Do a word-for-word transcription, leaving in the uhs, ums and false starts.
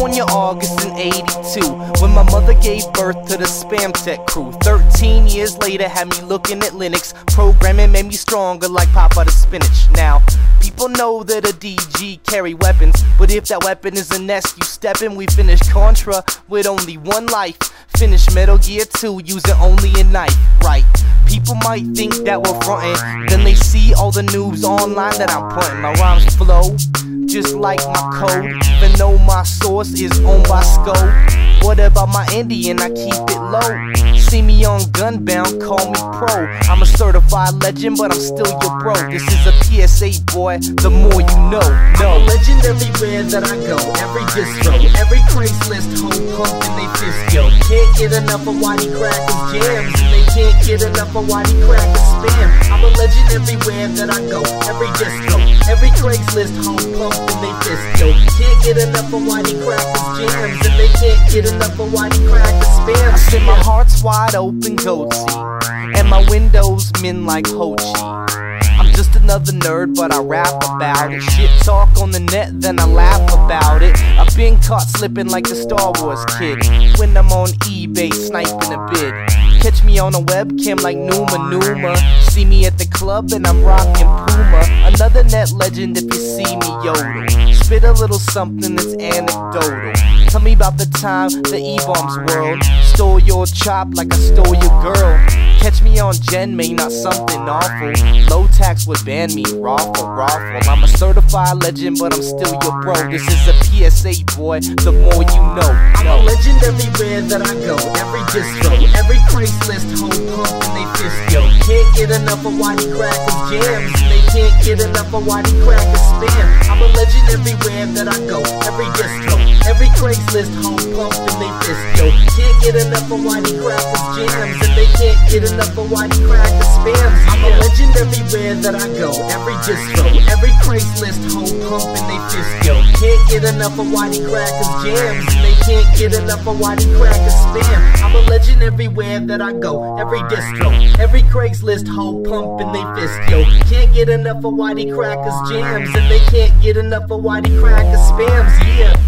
California, August in eighty-two, when my mother gave birth to the Spam Tech crew. Thirteen years later had me looking at Linux. Programming made me stronger like Papa the Spinach. Now, people know that a D G carry weapons, but if that weapon is a nest, you step in. We finish Contra with only one life. Finish Metal Gear two using only a knife. Right, people might think that we're frontin', then they see all the noobs online that I'm putting. My rhymes flow just like my code, even though my source is owned by Scope. What about my Indian? I keep it low. See me on Gunbound, call me pro. I'm a certified legend, but I'm still your bro. This is a P S A, boy, the more you know. No. I'm a legend everywhere that I go, every distro, every Craigslist, home pumping they fisco. Can't get enough of Whitey Crackers jams, and they can't get enough of Whitey Crackers spam. I'm a legend everywhere that I go, every distro, every Craigslist, home pumping they fisco. Can't get enough of Whitey Crackers jams, and they can't get enough of Whitey Crackers spam. I said my heart's wide open, goatee, and my windows min like Ho Chi. I'm just another nerd, but I rap about it. Shit talk on the net, then I laugh about it. I've been caught slipping like the Star Wars kid when I'm on eBay sniping a bid. Catch me on a webcam like Numa Numa. See me at the club and I'm rocking Puma. Another net legend if you see me yodel. Spit a little something that's anecdotal. Tell me about the time the E-Bombs world stole your chop like I stole your girl. Catch me on Gen May, not something awful. Low tax would ban me, raffle, raffle. I'm a certified legend, but I'm still your bro. This is a P S A, boy, the more you know. I'm a legend everywhere that I go, every distro, every Craigslist, home pumping they fisco. Can't get enough of Whitey Crackers jams, and they can't get enough of Whitey Crackers spam. I'm a legend everywhere that I go, every distro, every Craigslist, home pumping they fisco. Can't get enough of Whitey Crackers jams, and they can't get enough of Whitey Crackers spams. I'm a legend everywhere that I go, every distro, every Craigslist, home pumping they fisco. Can't get enough of Whitey Crackers jams, and they can't get enough of Whitey Crackers spam. I'm a legend everywhere that I go, every distro, every Craigslist, home pumping they fisco. Can't get enough of Whitey Crackers jams, and they can't get enough of Whitey Crackers spams. Yeah.